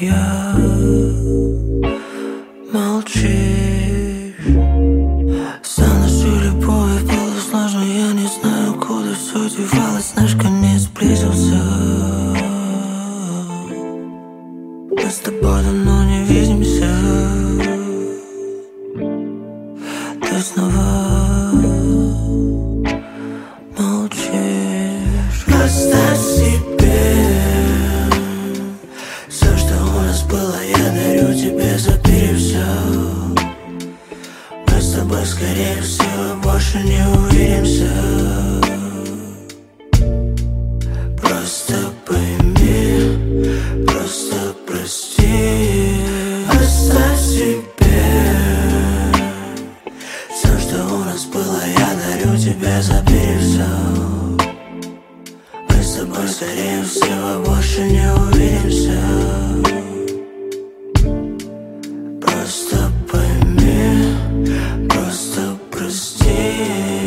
я. Молчишь. За нашу любовь было сложно, я не знаю, куда все девалось. Наш конец сблизился. Мы с тобой давно не видимся. Ты снова молчишь. Оставь себе все, что у нас было, я дарю тебе, забери все. Мы с тобой, скорее всего, больше не увидимся. Просто пойми, просто прости. Оставь себе все, что у нас было, я дарю тебе, забери все. Мы с тобой, скорее всего, больше не увидимся. Просто пойми, просто прости.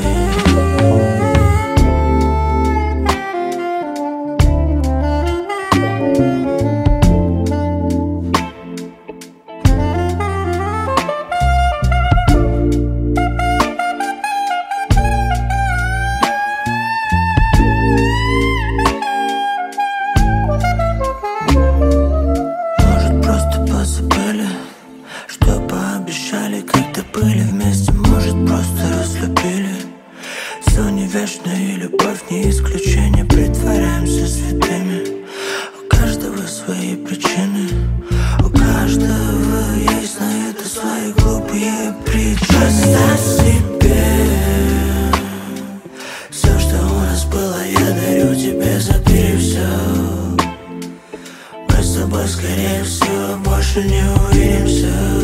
Может, просто позабыли, что пообещали, когда были вместе. Может, просто разлюбили. Все не вечно, и любовь не исключение. Притворяемся святыми. У каждого свои причины, у каждого есть на это свои глупые причины. Оставь себе все, что у нас было, я дарю тебе, забери все. Мы с тобой, скорее всего, больше не увидимся.